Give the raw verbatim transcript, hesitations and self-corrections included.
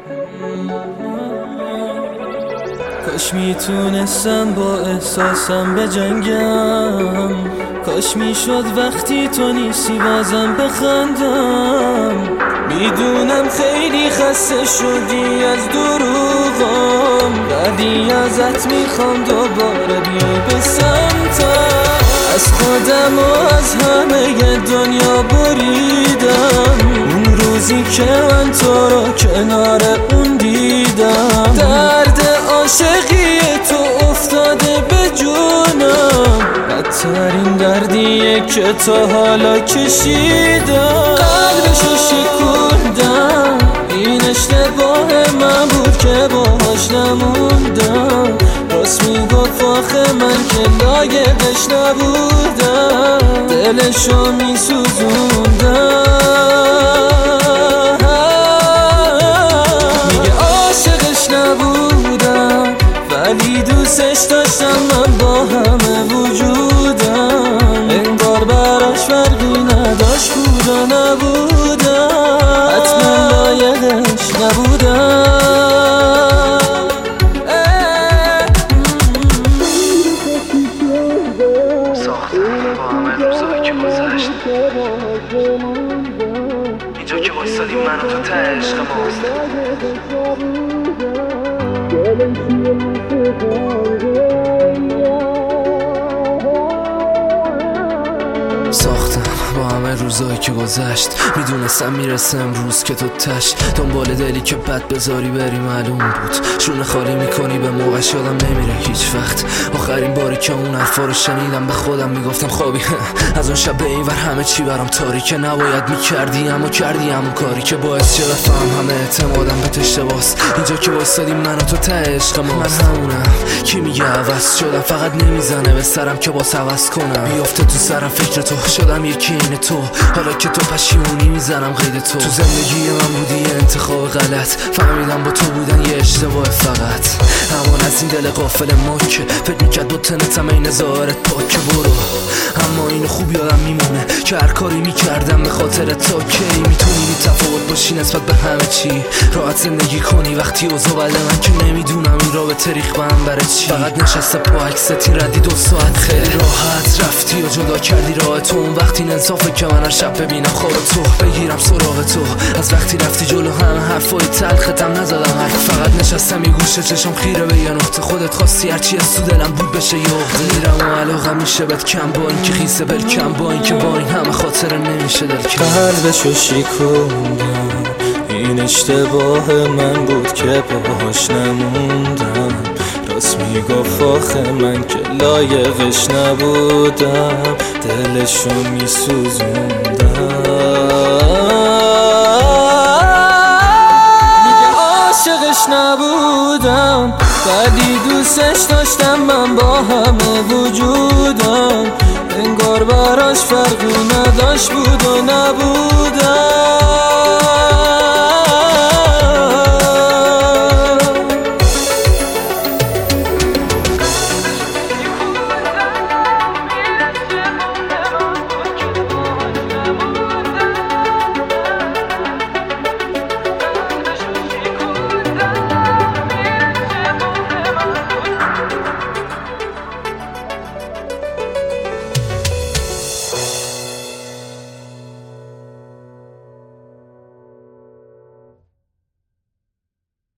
کاش میتونستم با احساسم بجنگم، کاش میشد وقتی تو نیستی بازم بخندم. میدونم خیلی خسته شدی از دروغم، ولی ازت میخوام دوباره بیای به سمتم. از خودم و از همه دنیا بریدم، اون روزی که من تو رو کنار اون دیدم. درد عاشقی تو افتاده به جونم، بدترین دردیه که تا حالا کشیدم. قلبشو شکوندم، این اشتباه من بود که باهاش نموندم. راست میگفت آخه من که لایقش نبودم، دلشو میسوزوندم. میگه عاشقش نبودم، ولی دوستش داشتم من با همه وجودم. انگار براش فرقی نداشت بود و نبودم، حتما لایقش نبودم. اینجا که وایسادیم من و تو ته عشق ماست. ساختم با همه روزایی که گذشت، میدونستم میرسه امروز که تو تش دنبال دلی که بد بذاری بری معلوم بود. شونه خالی میکنی به موقعش یادم نمیره هیچ وقت. آخرین باری که اون حرفا رو شنیدم به خودم میگفتم خوابی از اون شب به این ور همه چی برام تاریکه. نباید میکردی اما کردی همون کاری که باعث چه بفهم همه اعتمادم به اشتباس. اینجا که وایسادیم من و تو ته عشق ماست. من همونم کی میگه عوض شدم، فقط نمیزنه به سرم که باز عوض کنم. میافته تو سرم فکر تو شدم یکی این تو، حالا که تو پشیمونی میزنم قید تو. تو زندگی من بودی انتخاب غلط، فهمیدم با تو بودن یه اشتباه فقط. همون از این دل غافل ما که فکر میکرد دو تنتم این ظاهرت پاکه برو. اما اینو خوب یادم میمونه که هر کاری میکردم به خاطر تا کی میتونی بی تفاوت باشی نسبت به همه چی. راحت زندگی کنی وقتی اوضاع بله من که نمیدونم این رابطه ریخ به هم برای چی. فقط نشسته پا عکست این ردی دو ساعت خیلی راحت رفتی و جدا کردی راه تو. اون وقتی انصافه که من هر شب ببینم خواب تو بگیرم سراغ تو. از وقتی رفتی جلو همه حرفای تلختم نزدم حرف، فقط نشستم یه گوشه چشم خیره به یه نقطه. خودت خواستی هرچی از تو دلم بود بشه یه عقده. میرم و علاقه میشه بهت کم با این که خیسه بل کم با این که با این همه خاطره نمیشه دل کم. قلبشو شکوندم، این اشتباه من بود که باهاش نموندم. راست میگفت آخه من که لایقش نبودم، دلشو میسوزوندم. میگه عاشقش نبودم، ولی دوستش داشتم من با همه وجودم. انگار براش فرقی نداشت بود و نبود.